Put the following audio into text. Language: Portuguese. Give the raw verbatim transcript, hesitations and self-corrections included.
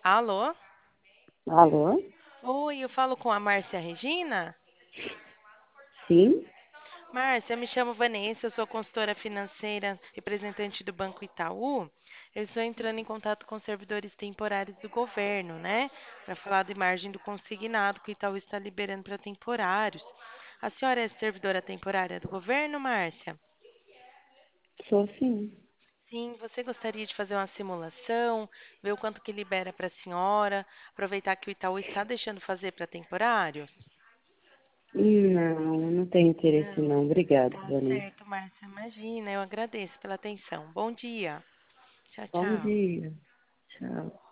Alô? Alô? Oi, eu falo com a Márcia Regina? Sim? Márcia, eu me chamo Vanessa, eu sou consultora financeira, representante do Banco Itaú. Eu estou entrando em contato com servidores temporários do governo, né? Para falar de margem do consignado que o Itaú está liberando para temporários. A senhora é servidora temporária do governo, Márcia? Sou sim. Sim, você gostaria de fazer uma simulação, ver o quanto que libera para a senhora, aproveitar que o Itaú está deixando fazer para temporários? Não, não tenho interesse Não. não. Obrigada, Tá Vanessa. certo, Márcia. Imagina, eu agradeço pela atenção. Bom dia. Tchau, Bom tchau. dia. Tchau.